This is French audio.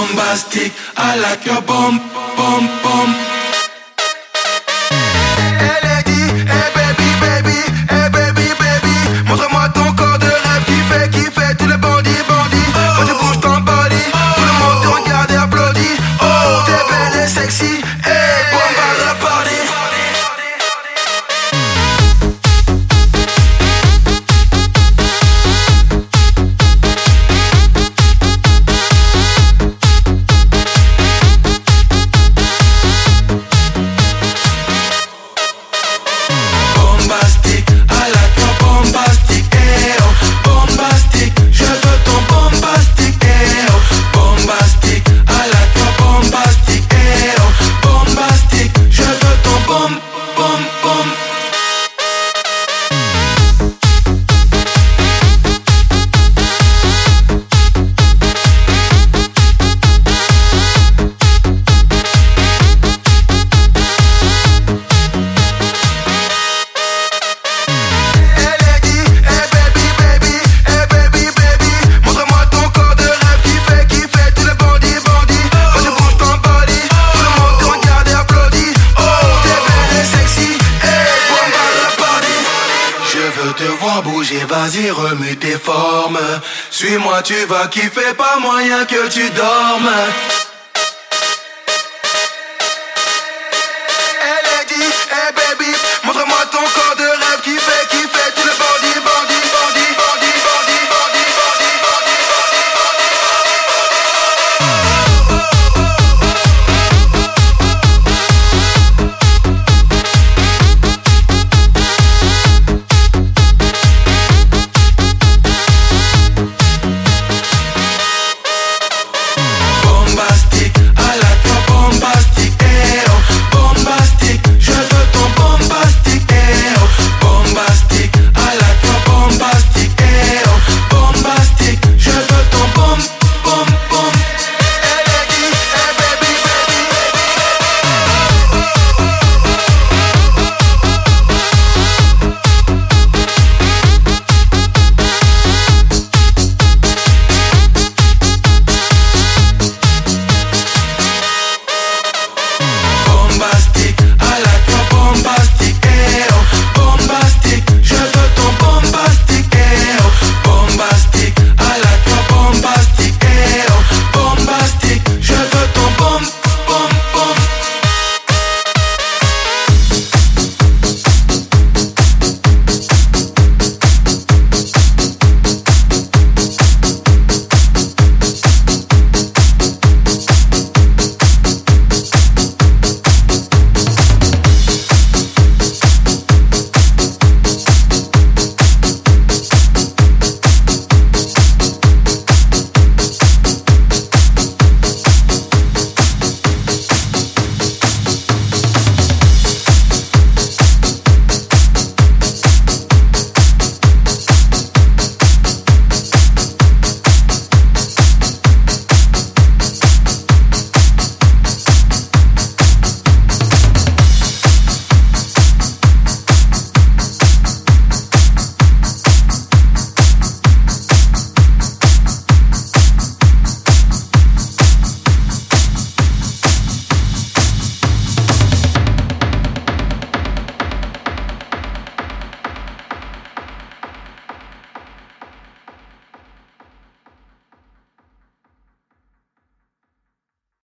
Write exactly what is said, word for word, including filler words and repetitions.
bombastic, I like your bomb, bomb, bomb. Elle est dit, hey baby, baby, hey baby, baby. Montre-moi ton corps de rêve qui fait, qui fait tous les bandits, bandits. Quand tu bouges ton body, tout le monde te regarde et applaudit. Oh, t'es belle et sexy, hey, bombe à la party. Bombastic, I like your bombastic, eh oh. Bombastic, je veux ton bombastic, eh oh. Bombastic, I like your bombastic, eh oh. Bombastic, je veux ton bom, bom, bom. Elle est dit, hey baby, baby, hey baby, baby. Montre-moi ton corps de rêve qui fait, qui fait tous les bandits, bandits. Quand tu bouges ton body, tout le monde te regarde et applaudit. Oh, t'es belle et sexy, hey, bombe à la party. Je veux te voir bouger, vas-y remue tes formes. Suis-moi, tu vas kiffer, pas moyen que tu dormes.